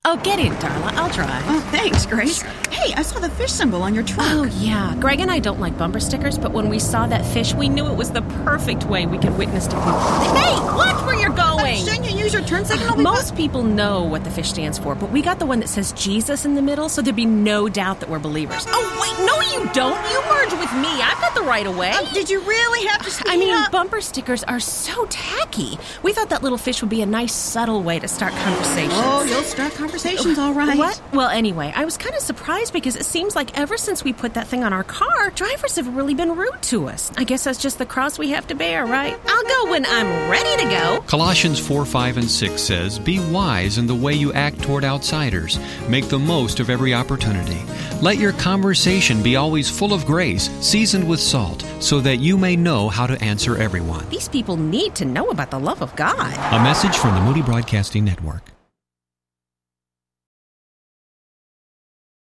Oh, get in, Darla. I'll drive. Oh, thanks, Grace. Hey, I saw the fish symbol on your truck. Oh, yeah. Greg and I don't like bumper stickers, but when we saw that fish, we knew it was the perfect way we could witness to people. Hey, watch where you're going! Shouldn't you use your turn signal? Most people know what the fish stands for, but we got the one that says Jesus in the middle, so there'd be no doubt that we're believers. Oh, wait, no you don't. You merge with me. I've got the right of way. Did you really have to speed up? Bumper stickers are so tacky. We thought that little fish would be a nice, subtle way to start conversations. Oh, you'll start conversations, all right. What? Well, anyway, I was kind of surprised because it seems like ever since we put that thing on our car, drivers have really been rude to us. I guess that's just the cross we have to bear, right? I'll go when I'm ready to go. Colossians 4, 5, and 6 says, "Be wise in the way you act toward outsiders. Make the most of every opportunity. Let your conversation be always full of grace, seasoned with salt, so that you may know how to answer everyone." These people need to know about the love of God. A message from the Moody Broadcasting Network.